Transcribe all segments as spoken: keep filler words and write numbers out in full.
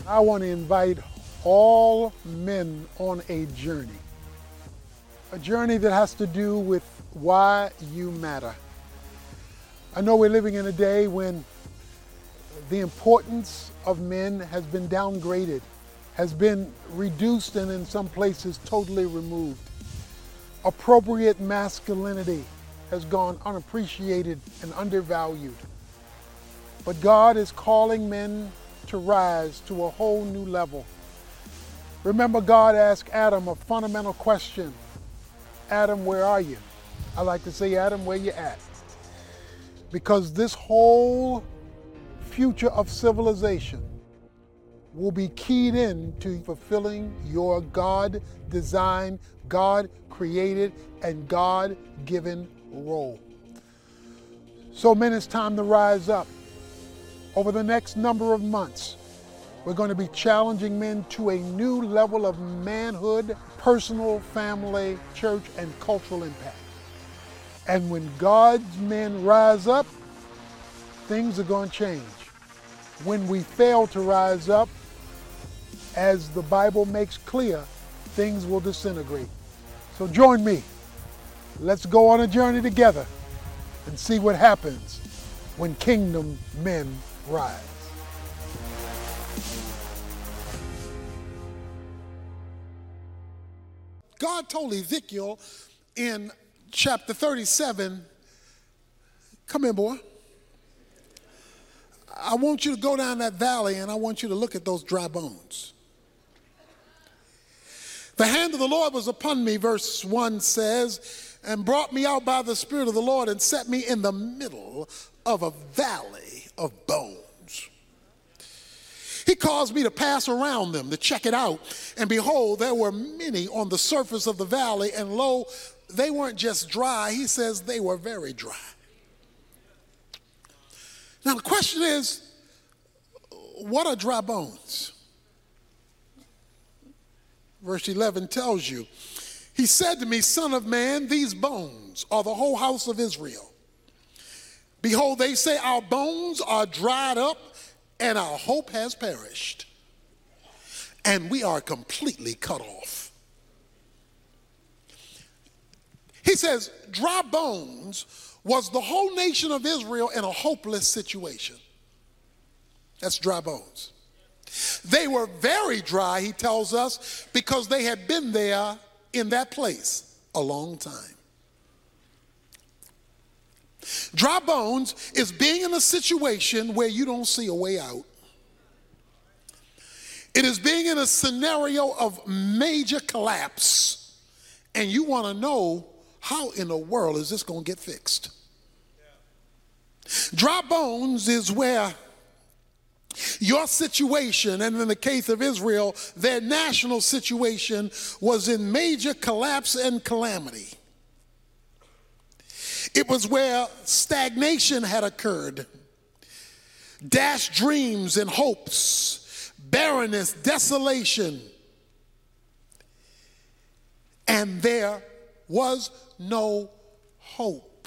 I want to invite all men on a journey. A journey that has to do with why you matter. I know we're living in a day when the importance of men has been downgraded, has been reduced, and in some places totally removed. Appropriate masculinity has gone unappreciated and undervalued. But God is calling men to rise to a whole new level. Remember, God asked Adam a fundamental question. Adam, where are you? I like to say, Adam, where you at? Because this whole future of civilization will be keyed in to fulfilling your God-designed, God-created, and God-given role. So men, it's time to rise up. Over the next number of months, we're going to be challenging men to a new level of manhood, personal, family, church, and cultural impact. And when God's men rise up, things are going to change. When we fail to rise up, as the Bible makes clear, things will disintegrate. So join me. Let's go on a journey together and see what happens when kingdom men rise. God told Ezekiel in chapter thirty-seven, come here, boy. I want you to go down that valley and I want you to look at those dry bones. The hand of the Lord was upon me, verse one says, and brought me out by the Spirit of the Lord and set me in the middle of a valley of bones. He caused me to pass around them to check it out. And behold, there were many on the surface of the valley, and lo, they weren't just dry. He says they were very dry. Now the question is, what are dry bones? Verse eleven tells you, he said to me, Son of man, these bones are the whole house of Israel. Behold, they say our bones are dried up and our hope has perished, and we are completely cut off. He says, dry bones was the whole nation of Israel in a hopeless situation. That's dry bones. They were very dry, he tells us, because they had been there in that place a long time. Dry bones is being in a situation where you don't see a way out. It is being in a scenario of major collapse, and you want to know, how in the world is this going to get fixed? Dry bones is where your situation, and in the case of Israel, their national situation, was in major collapse and calamity. It was where stagnation had occurred, dashed dreams and hopes, barrenness, desolation, and there was no hope.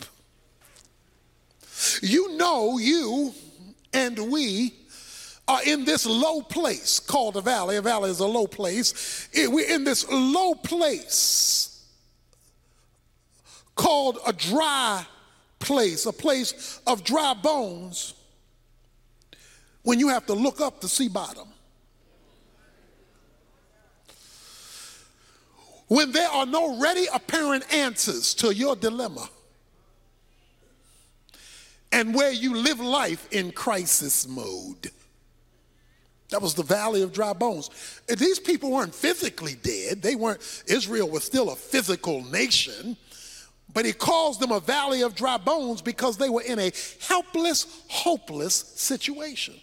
You know, you and we are in this low place called a valley. A valley is a low place. We're in this low place called a dry place, a place of dry bones, when you have to look up to see bottom. When there are no ready apparent answers to your dilemma, and where you live life in crisis mode. That was the valley of dry bones. And these people weren't physically dead. They weren't, Israel was still a physical nation, but he calls them a valley of dry bones because they were in a helpless, hopeless situation.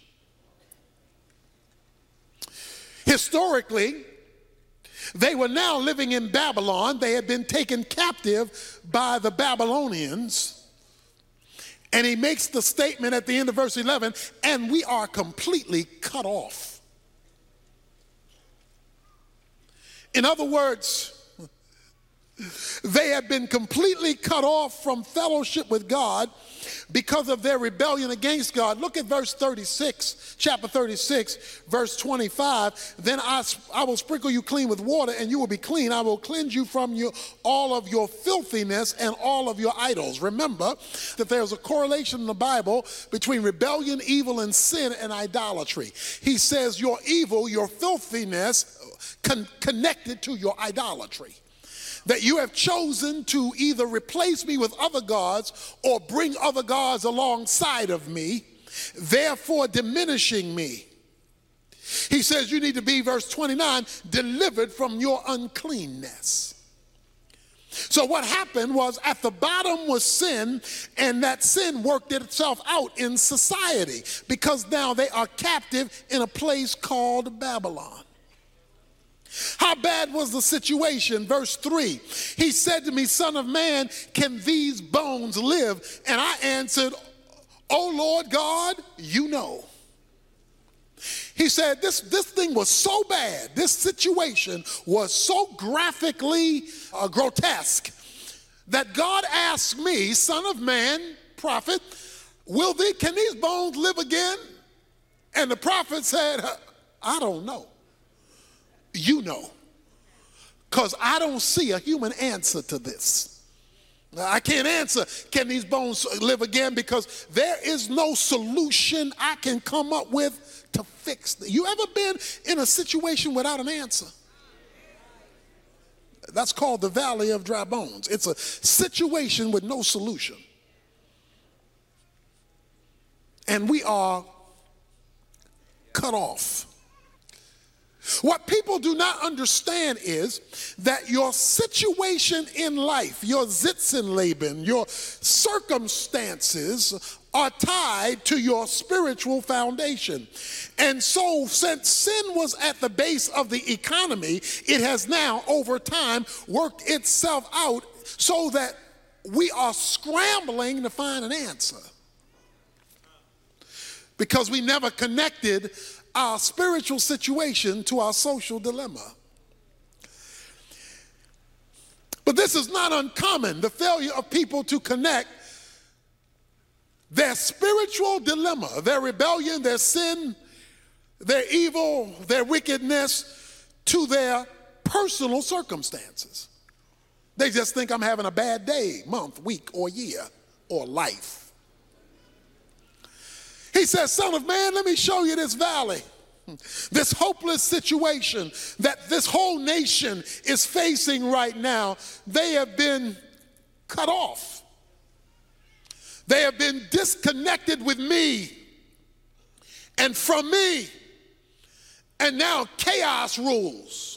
Historically, they were now living in Babylon. They had been taken captive by the Babylonians. And he makes the statement at the end of verse eleven, and we are completely cut off. In other words, They have been completely cut off from fellowship with God because of their rebellion against God. Look at verse thirty-six, chapter thirty-six, verse twenty-five. Then I, I will sprinkle you clean with water, and you will be clean. I will cleanse you from your, all of your filthiness and all of your idols. Remember that there's a correlation in the Bible between rebellion, evil, and sin and idolatry. He says your evil, your filthiness, con- connected to your idolatry. That you have chosen to either replace me with other gods or bring other gods alongside of me, therefore diminishing me. He says you need to be, verse twenty-nine, delivered from your uncleanness. So what happened was at the bottom was sin, and that sin worked itself out in society because now they are captive in a place called Babylon. How bad was the situation? Verse three, he said to me, son of man, can these bones live? And I answered, oh Lord God, you know. He said this, this thing was so bad, this situation was so graphically uh, grotesque that God asked me, son of man, prophet, will they, can these bones live again? And the prophet said, I don't know. You know, because I don't see a human answer to this. I can't answer, can these bones live again? Because there is no solution I can come up with to fix this. You ever been in a situation without an answer? That's called the valley of dry bones. It's a situation with no solution. And we are cut off. What people do not understand is that your situation in life, your Sitzenleben, your circumstances are tied to your spiritual foundation. And so since sin was at the base of the economy, it has now over time worked itself out so that we are scrambling to find an answer. Because we never connected our spiritual situation to our social dilemma. But this is not uncommon, the failure of people to connect their spiritual dilemma, their rebellion, their sin, their evil, their wickedness to their personal circumstances. They just think I'm having a bad day, month, week, or year, or life. He says, son of man, let me show you this valley, this hopeless situation that this whole nation is facing right now. They have been cut off. They have been disconnected with me and from me. And now chaos rules.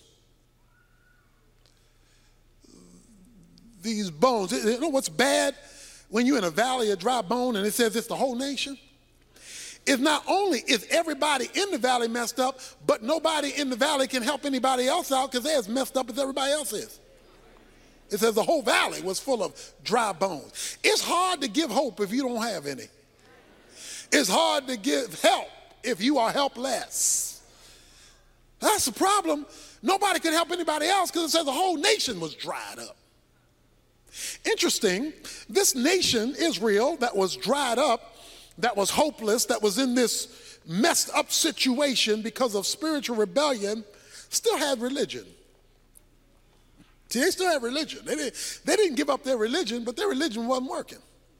These bones, you know what's bad when you're in a valley of dry bone and it says it's the whole nation? It's not only is everybody in the valley messed up, but nobody in the valley can help anybody else out because they're as messed up as everybody else is. It says the whole valley was full of dry bones. It's hard to give hope if you don't have any. It's hard to give help if you are helpless. That's the problem. Nobody could help anybody else because it says the whole nation was dried up. Interesting, this nation, Israel, that was dried up, that was hopeless, that was in this messed up situation because of spiritual rebellion, still had religion. See, they still had religion. They didn't, they didn't give up their religion, but their religion wasn't working.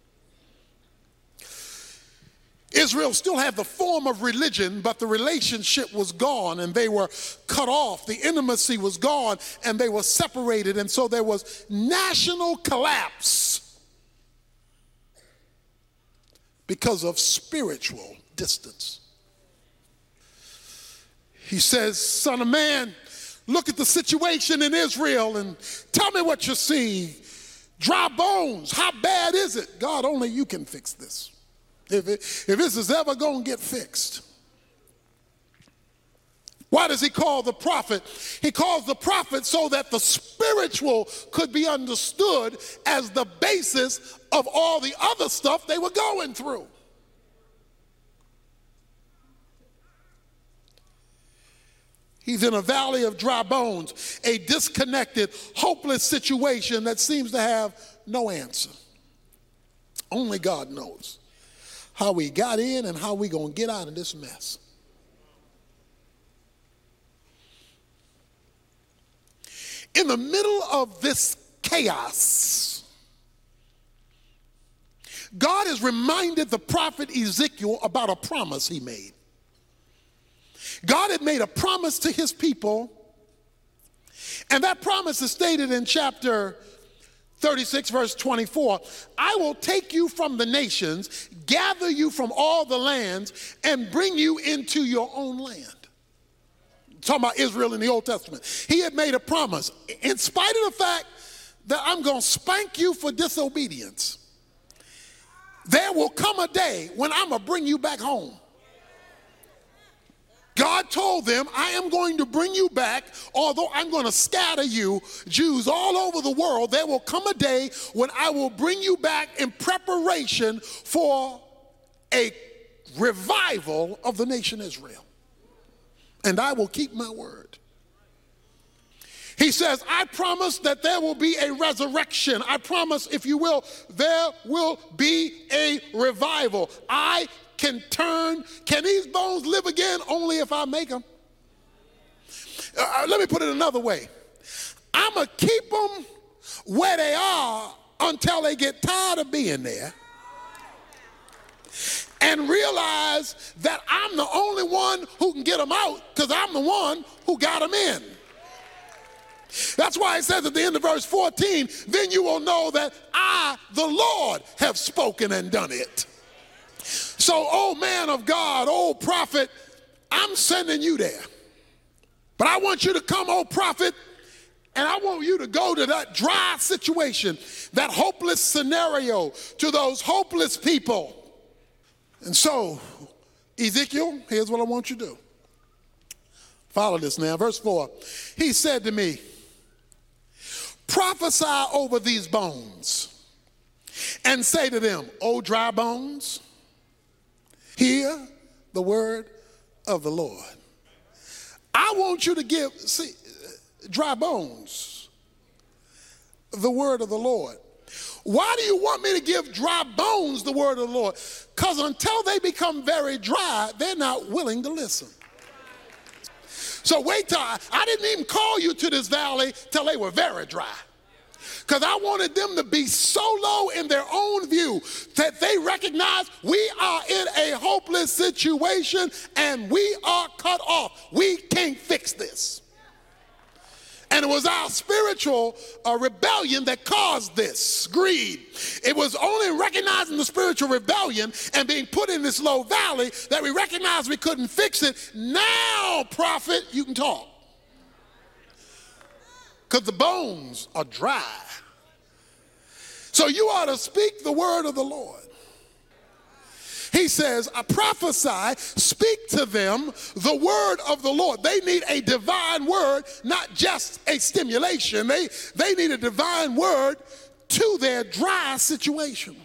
Israel still had the form of religion, but the relationship was gone and they were cut off. The intimacy was gone and they were separated, and so there was national collapse because of spiritual distance. He says, son of man, look at the situation in Israel and tell me what you see. Dry bones, how bad is it? God, only you can fix this. If, it, if this is ever going to get fixed. Why does he call the prophet? He calls the prophet so that the spiritual could be understood as the basis of all the other stuff they were going through. He's in a valley of dry bones, a disconnected, hopeless situation that seems to have no answer. Only God knows how we got in and how we going to get out of this mess. In the middle of this chaos, God has reminded the prophet Ezekiel about a promise he made. God had made a promise to his people, and that promise is stated in chapter thirty-six, verse twenty-four. I will take you from the nations, gather you from all the lands, and bring you into your own land. Talking about Israel in the Old Testament. He had made a promise. In spite of the fact that I'm going to spank you for disobedience, there will come a day when I'm going to bring you back home. God told them, I am going to bring you back, although I'm going to scatter you, Jews all over the world. There will come a day when I will bring you back in preparation for a revival of the nation Israel. And I will keep my word. He says, I promise that there will be a resurrection. I promise, if you will, there will be a revival. I can turn, can these bones live again? Only if I make them. Uh, let me put it another way. I'm going to keep them where they are until they get tired of being there and realize that I'm the only one who can get them out, because I'm the one who got them in. That's why it says at the end of verse fourteen, then you will know that I, the Lord, have spoken and done it. So, oh man of God, oh prophet, I'm sending you there. But I want you to come, oh prophet, and I want you to go to that dry situation, that hopeless scenario, to those hopeless people. And so, Ezekiel, here's what I want you to do. Follow this now. Verse four, he said to me, prophesy over these bones and say to them, O dry bones, hear the word of the Lord. I want you to give, see, dry bones, the word of the Lord. Why do you want me to give dry bones the word of the Lord? Because until they become very dry, they're not willing to listen. So wait till I, I didn't even call you to this valley till they were very dry. Because I wanted them to be so low in their own view that they recognize we are in a hopeless situation and we are cut off. We can't fix this. And it was our spiritual uh, rebellion that caused this, greed. It was only recognizing the spiritual rebellion and being put in this low valley that we recognized we couldn't fix it. Now, prophet, you can talk. Because the bones are dry. So you ought to speak the word of the Lord. He says, I prophesy, speak to them the word of the Lord. They need a divine word, not just a stimulation. They, they need a divine word to their dry situation.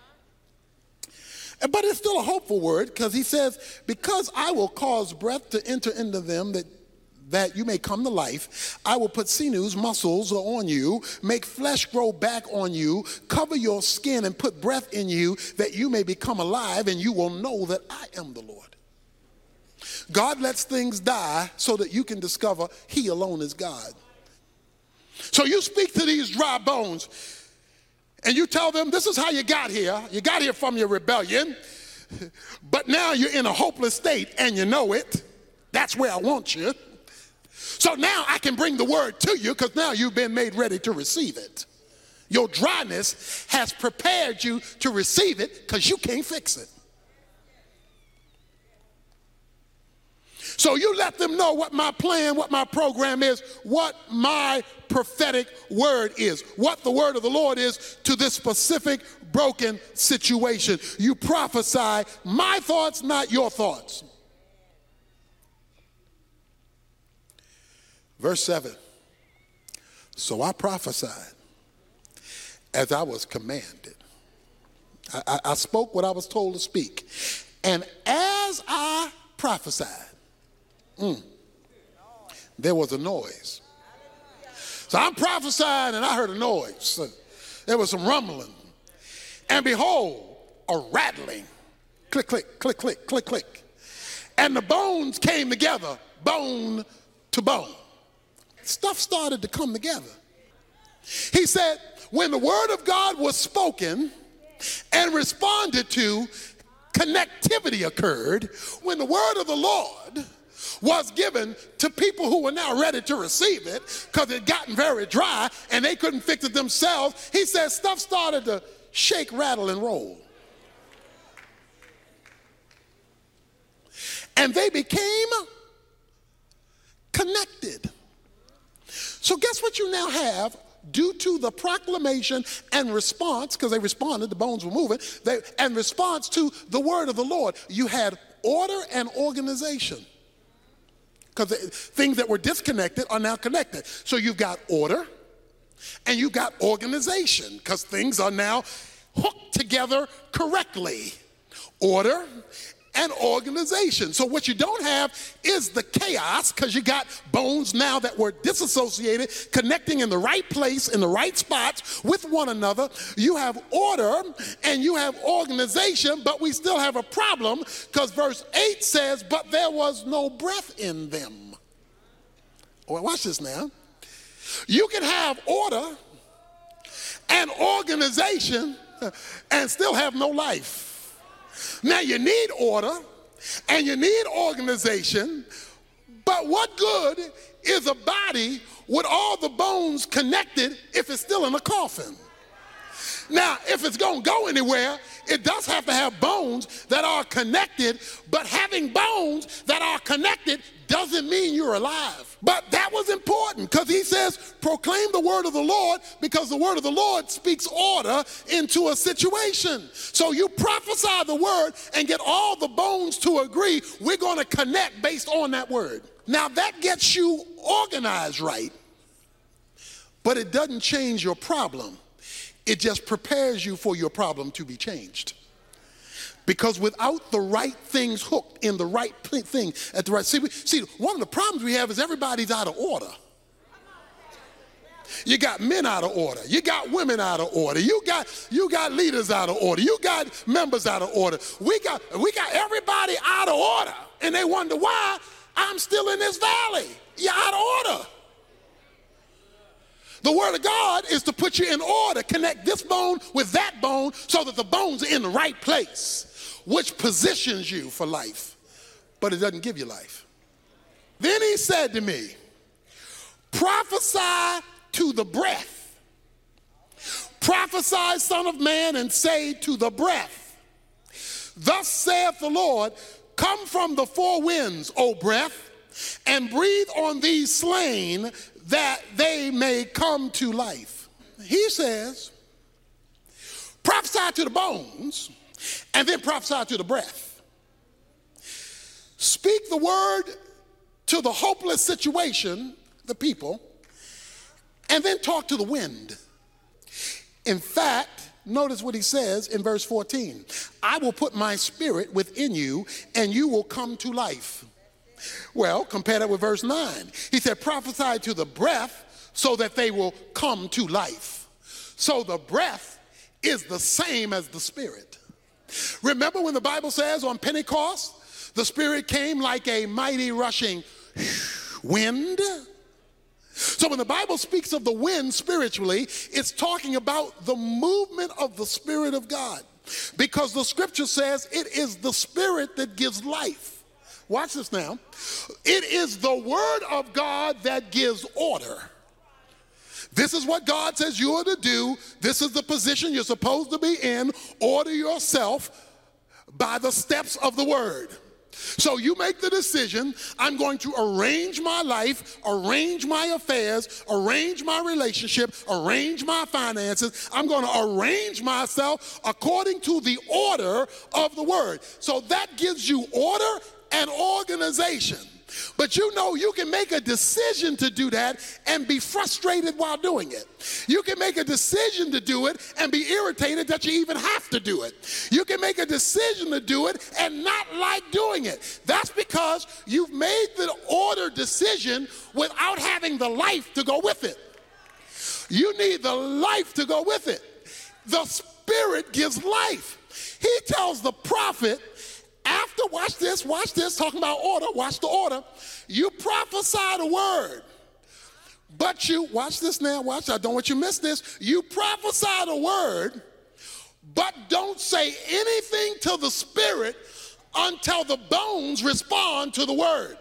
But it's still a hopeful word, because he says, because I will cause breath to enter into them that that you may come to life. I will put sinews, muscles on you, make flesh grow back on you, cover your skin and put breath in you that you may become alive, and you will know that I am the Lord. God lets things die so that you can discover he alone is God. So you speak to these dry bones and you tell them, this is how you got here. You got here from your rebellion, but now you're in a hopeless state and you know it. That's where I want you. So now I can bring the word to you, because now you've been made ready to receive it. Your dryness has prepared you to receive it, because you can't fix it. So you let them know what my plan, what my program is, what my prophetic word is, what the word of the Lord is to this specific broken situation. You prophesy my thoughts, not your thoughts. Verse seven, so I prophesied as I was commanded. I, I, I spoke what I was told to speak. And as I prophesied, mm, there was a noise. So I'm prophesying and I heard a noise. There was some rumbling. And behold, a rattling. Click, click, click, click, click, click. And the bones came together, bone to bone. Stuff started to come together. He said, when the word of God was spoken and responded to, connectivity occurred. When the word of the Lord was given to people who were now ready to receive it because it had gotten very dry and they couldn't fix it themselves, he said stuff started to shake, rattle, and roll. And they became connected. So guess what you now have due to the proclamation and response, because they responded, the bones were moving, they, and response to the word of the Lord. You had order and organization. Because things that were disconnected are now connected. So you've got order and you've got organization because things are now hooked together correctly. Order and organization. So what you don't have is the chaos because you got bones now that were disassociated, connecting in the right place, in the right spots with one another. You have order and you have organization, but we still have a problem because verse eight says, but there was no breath in them. Well, watch this now. You can have order and organization and still have no life. Now you need order and you need organization, but what good is a body with all the bones connected if it's still in a coffin? Now, if it's going to go anywhere, it does have to have bones that are connected, but having bones that are connected doesn't mean you're alive. But that was important because he says, proclaim the word of the Lord, because the word of the Lord speaks order into a situation. So you prophesy the word and get all the bones to agree. We're going to connect based on that word. Now that gets you organized right, but it doesn't change your problem. It just prepares you for your problem to be changed. Because without the right things hooked in the right thing at the right, see, we, see, one of the problems we have is everybody's out of order. You got men out of order. You got women out of order. You got you got leaders out of order. You got members out of order. We got we got everybody out of order, and they wonder why I'm still in this valley. You're out of order. The word of God is to put you in order, connect this bone with that bone so that the bones are in the right place, which positions you for life, but it doesn't give you life. Then he said to me, prophesy to the breath. Prophesy, son of man, and say to the breath, thus saith the Lord, come from the four winds, O breath, and breathe on these slain that they may come to life. He says, prophesy to the bones and then prophesy to the breath. Speak the word to the hopeless situation, the people, and then talk to the wind. In fact, notice what he says in verse fourteen. I will put my spirit within you and you will come to life. Well, compare that with verse nine. He said, prophesy to the breath so that they will come to life. So the breath is the same as the spirit. Remember when the Bible says on Pentecost, the Spirit came like a mighty rushing wind? So when the Bible speaks of the wind spiritually, it's talking about the movement of the Spirit of God. Because the scripture says it is the Spirit that gives life. Watch this now. It is the word of God that gives order. This is what God says you are to do. This is the position you're supposed to be in. Order yourself by the steps of the word. So you make the decision, I'm going to arrange my life, arrange my affairs, arrange my relationship, arrange my finances. I'm going to arrange myself according to the order of the word. So that gives you order and organization. But you know you can make a decision to do that and be frustrated while doing it. You can make a decision to do it and be irritated that you even have to do it. You can make a decision to do it and not like doing it. That's because you've made the order decision without having the life to go with it. You need the life to go with it. The Spirit gives life. He tells the prophet, after, watch this, watch this, talking about order, watch the order. You prophesy the word, but you, watch this now, watch, I don't want you to miss this. You prophesy the word, but don't say anything to the Spirit until the bones respond to the word.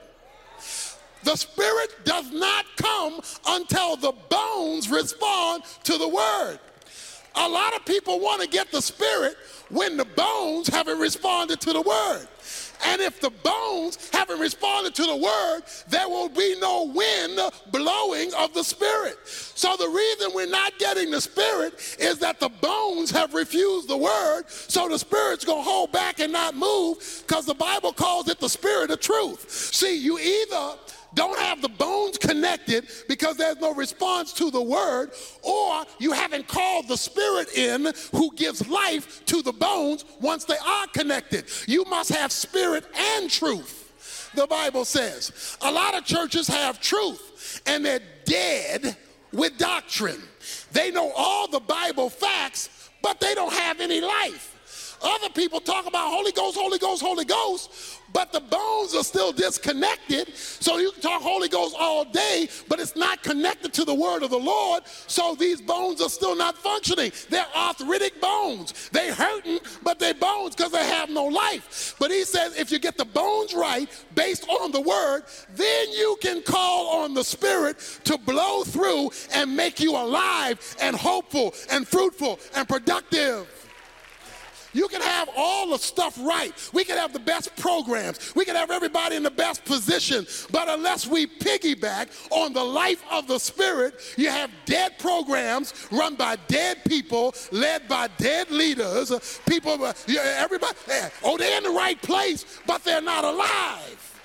The Spirit does not come until the bones respond to the word. A lot of people want to get the Spirit when the bones haven't responded to the word. And if the bones haven't responded to the word, there will be no wind blowing of the Spirit. So the reason we're not getting the Spirit is that the bones have refused the word, so the Spirit's going to hold back and not move, because the Bible calls it the Spirit of truth. See, you either don't have the bones connected because there's no response to the word, or you haven't called the Spirit in who gives life to the bones once they are connected. You must have Spirit and truth, the Bible says. A lot of churches have truth and they're dead with doctrine. They know all the Bible facts, but they don't have any life. Other people talk about Holy Ghost, Holy Ghost, Holy Ghost, but the bones are still disconnected. So you can talk Holy Ghost all day, but it's not connected to the word of the Lord. So these bones are still not functioning. They're arthritic bones. They hurting, but they're bones because they have no life. But he says if you get the bones right based on the word, then you can call on the Spirit to blow through and make you alive and hopeful and fruitful and productive. You can have all the stuff right. We can have the best programs. We can have everybody in the best position. But unless we piggyback on the life of the Spirit, you have dead programs run by dead people, led by dead leaders. People, everybody, oh, they're in the right place, but they're not alive.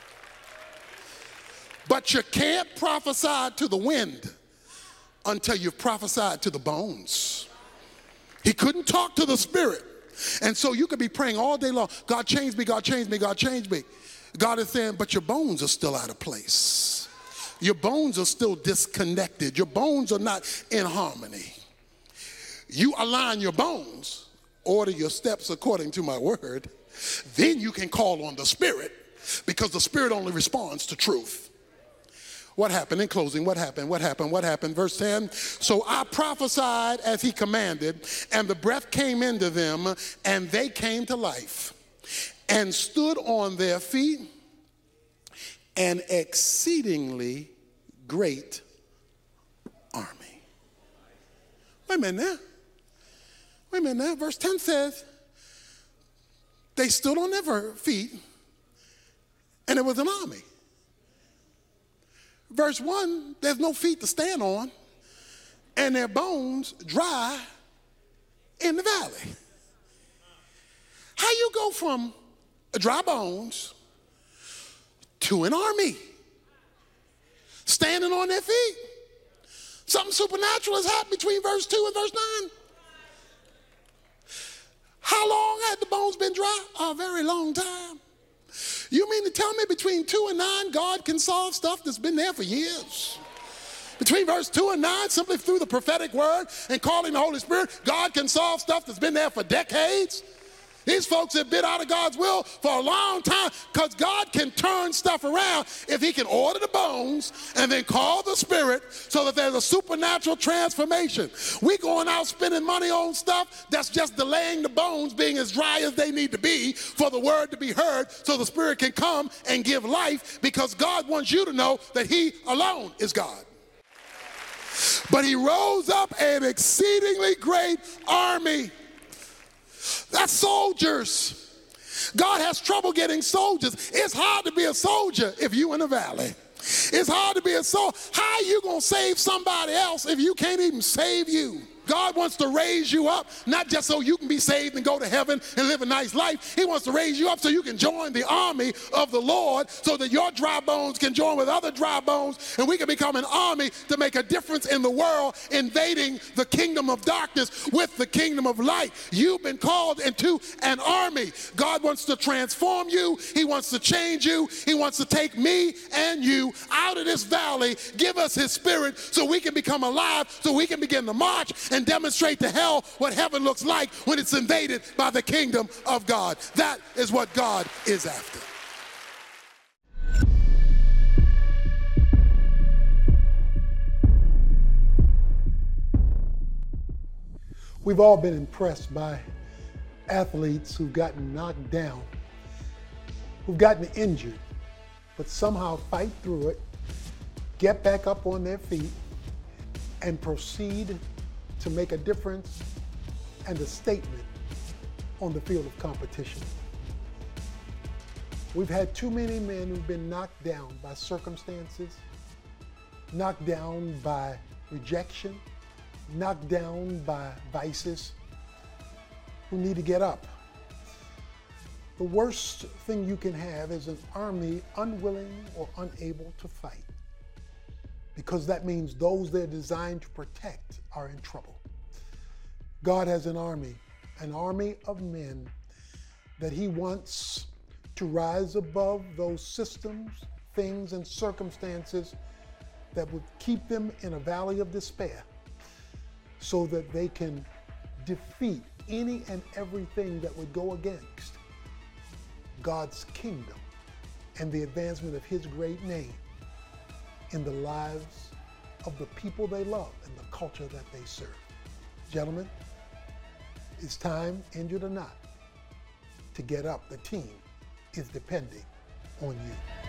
But you can't prophesy to the wind until you've prophesied to the bones. He couldn't talk to the Spirit. And so you could be praying all day long, God change me, God change me, God change me. God is saying, but your bones are still out of place. Your bones are still disconnected. Your bones are not in harmony. You align your bones, order your steps according to my word, then you can call on the Spirit, because the Spirit only responds to truth. What happened in closing? What happened? What happened? What happened? Verse ten, so I prophesied as he commanded, and the breath came into them, and they came to life, and stood on their feet, an exceedingly great army. Wait a minute now. Wait a minute now. Verse ten says, they stood on their feet, and it was an army. Verse one, there's no feet to stand on, and their bones dry in the valley. How you go from dry bones to an army standing on their feet? Something supernatural has happened between verse two and verse nine. How long had the bones been dry? A very long time. You mean to tell me between two and nine, God can solve stuff that's been there for years? Between verse two and nine, simply through the prophetic word and calling the Holy Spirit, God can solve stuff that's been there for decades? These folks have been out of God's will for a long time, because God can turn stuff around if he can order the bones and then call the Spirit so that there's a supernatural transformation. We going out spending money on stuff that's just delaying the bones being as dry as they need to be for the word to be heard, so the Spirit can come and give life, because God wants you to know that he alone is God. But he rose up an exceedingly great army. That's soldiers. God has trouble getting soldiers. It's hard to be a soldier if you in the valley. It's hard to be a soldier. How are you going to save somebody else if you can't even save you? God wants to raise you up, not just so you can be saved and go to heaven and live a nice life. He wants to raise you up so you can join the army of the Lord, so that your dry bones can join with other dry bones, and we can become an army to make a difference in the world, invading the kingdom of darkness with the kingdom of light. You've been called into an army. God wants to transform you. He wants to change you. He wants to take me and you out of this valley, give us his spirit so we can become alive, so we can begin to march and demonstrate to hell what heaven looks like when it's invaded by the kingdom of God. That is what God is after. We've all been impressed by athletes who've gotten knocked down, who've gotten injured, but somehow fight through it, get back up on their feet, and proceed to make a difference and a statement on the field of competition. We've had too many men who've been knocked down by circumstances, knocked down by rejection, knocked down by vices, who need to get up. The worst thing you can have is an army unwilling or unable to fight, because that means those they're designed to protect are in trouble. God has an army, an army of men that he wants to rise above those systems, things, and circumstances that would keep them in a valley of despair, so that they can defeat any and everything that would go against God's kingdom and the advancement of his great name in the lives of the people they love and the culture that they serve. Gentlemen, it's time, injured or not, to get up. The team is depending on you.